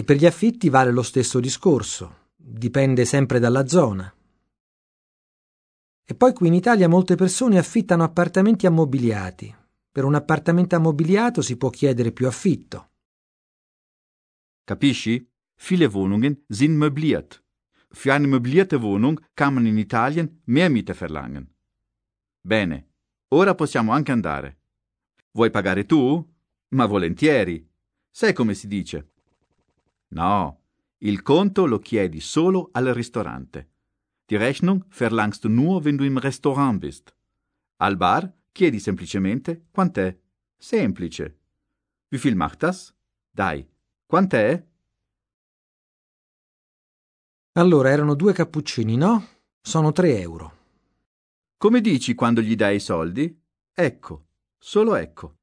E per gli affitti vale lo stesso discorso, dipende sempre dalla zona. E poi qui in Italia molte persone affittano appartamenti ammobiliati. Per un appartamento ammobiliato si può chiedere più affitto. Capisci? Viele Wohnungen sind möbliert. Für eine möblierte Wohnung kann man in Italien mehr Miete verlangen. Bene, ora possiamo anche andare. Vuoi pagare tu? Ma volentieri. Sai come si dice? No, il conto lo chiedi solo al ristorante. Die Rechnung verlangst du nur, wenn du im Restaurant bist. Al bar chiedi semplicemente quant'è. Semplice. Wie viel macht das? Dai, quant'è? Allora, erano 2 cappuccini, no? Sono 3 euro. Come dici quando gli dai i soldi? Ecco, solo ecco.